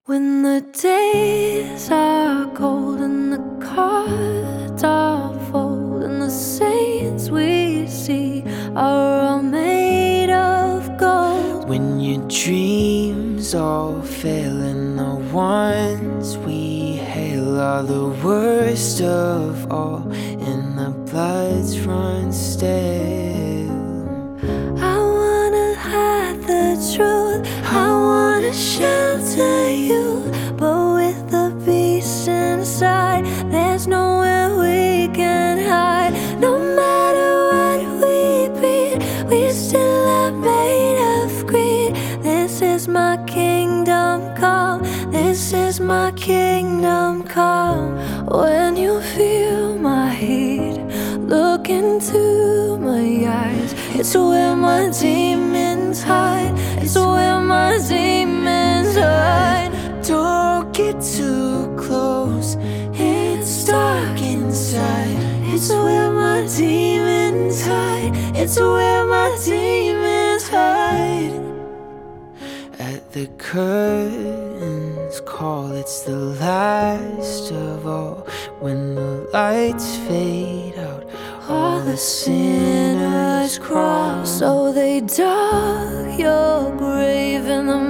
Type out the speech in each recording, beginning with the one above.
When the days are cold and the cards are full and the saints we see are all made of gold. When your dreams all fail and the ones we hail are the worst of all and the bloods run stale. I wanna hide the truth, I wanna shelter you, but with the beast inside, there's nowhere we can hide. No matter what we be, we still are made of greed. This is my kingdom come, this is my kingdom come. When you feel my heat, look into my eyes. It's where my demons hide, it's where my demons hide. Don't get too close, it's dark inside. It's where my demons hide, it's where my demons hide. At the curtain's call, it's the last of all. When the lights fade out, all the sinners crawl. So they dug your grave and the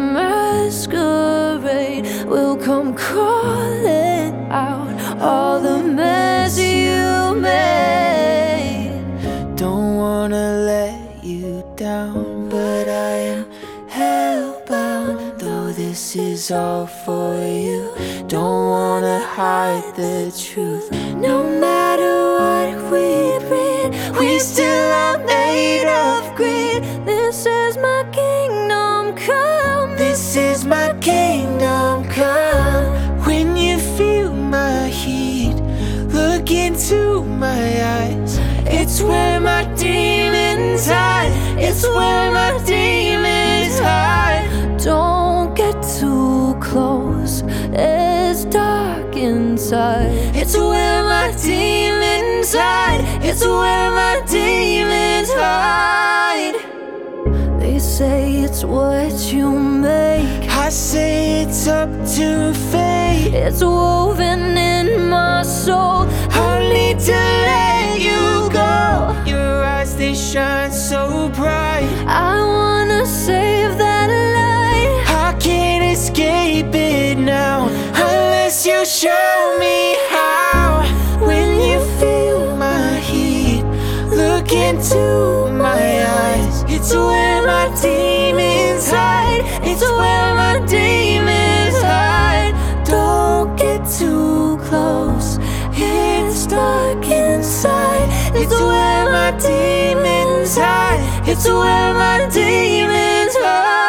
masquerade will come crawling out all the mess you made. Don't wanna let you down, but I am hellbound. Though this is all for you, don't wanna hide the truth. No matter what we breed, we still are made of greed. This is my kingdom come, This is my kingdom come. When you feel my heat, look into my eyes. It's where my demons hide, it's where my demons hide. Don't get too close, it's dark inside. It's where my demons hide, it's where my demons hide. They say it's what you make, I say it's up to fate. it's woven in my soul. I need to let you go. Your eyes, they shine so bright. I wanna save that light. I can't escape it now unless you show me how. When you feel my heat, look into my eyes. It's where my demons hide, it's where my demons hide. Don't get too close, it's dark inside. It's where my demons hide, it's where my demons hide.